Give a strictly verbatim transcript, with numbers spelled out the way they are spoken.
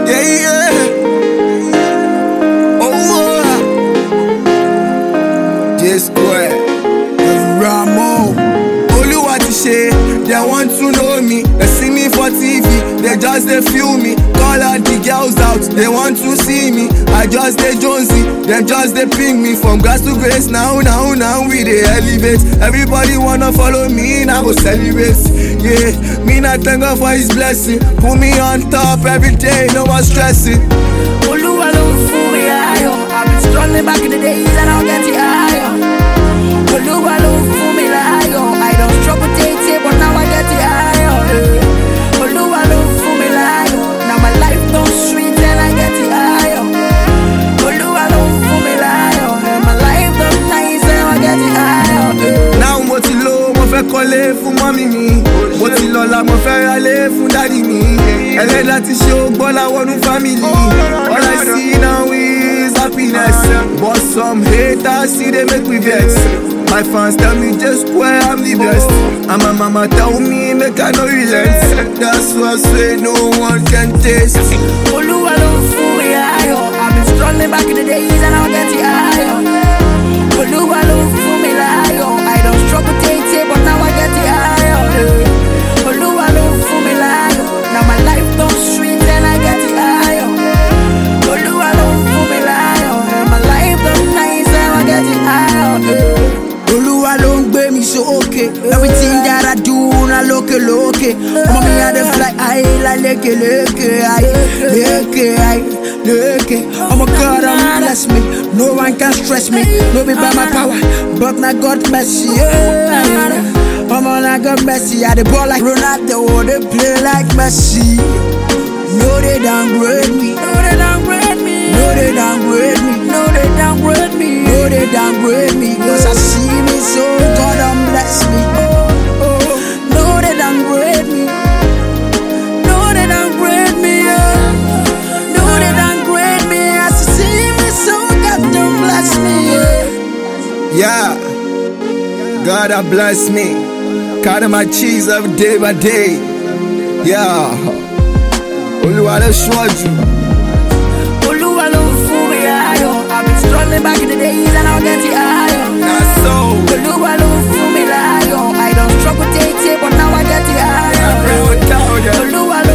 Yeah, yeah. Oh, uh. J-Square. Ramo. Oluwa ti ṣe, they want to know me. They see me for T V, they just they feel me. Call all the girls out, they want to see me. I just they Jonesy, them just they ping me. From grass to grace, now, now, now we they elevate. Everybody wanna follow me, now go celebrate. Yeah, me not thank God for his blessing. Put me on top every day, no more stressing. Oluwa ló fún mi ayọ̀. I've been struggling back in the days and I'll get it higher. Oluwa ló fún mi láyọ̀. I don't struggle day day, but now I get it higher. Oluwa ló fún mi láyọ̀. Now my life don't sweet and I get it higher. Oluwa ló fún mi láyọ̀. My life don't nice and I get it higher. Now mo ti lọ, mo fẹ́ kọ́lé fún mọ́mí mi. Mo ti lọ́lá, mo fẹ́ ralé fún dádì mi. Ẹlẹ́dàá ti ṣe ògbọ́lá wọnú family. All I see now is happiness. But some haters see they make me vex. My fans tell me J-Square I'm the best. And my mama tell me make I no relent. That's why I say no one can taste. Oluwa ló fún mi ayọ̀. I've been struggling back in the days and I'll get it higher. Oluwa ló fún mi láyọ̀. I don't struggle day day, but now I get it higher. Oluwa ló fún mi láyọ̀. Now my life don't sweet and I get it higher. Oluwa ló fún mi láyọ̀. My life don't nice and I get it higher. Oluwa ló ń gbé mi sókè. Everything that I do na lókè lókè. Mommy I dey fly high like leke leke high, leke high, leke. Oh my God, I'm bless me. No one can stress me. No be by my power, but na God mercy. Yeah. Oh my God mercy. I dey ball like Ronaldo, they play like Messi. No they downgrade me. No they downgrade me. No they downgrade me. No they downgrade me. No they downgrade me. Cause I see me so God um bless me. Oh, oh. No they downgrade me. No they downgrade me. Yeah. No they downgrade me. As you see me so God don't bless me. Yeah. Yeah, God I bless me. Counting my cheese every day by day. Yeah, Oluwa ló ṣọ́jú. Oluwa ló fún mi ayọ̀. I've been struggling back in the days and I'll get it higher. That's so. Oluwa ló fún mi láyọ̀. I don't struggle day day, but now I get it higher. Oluwa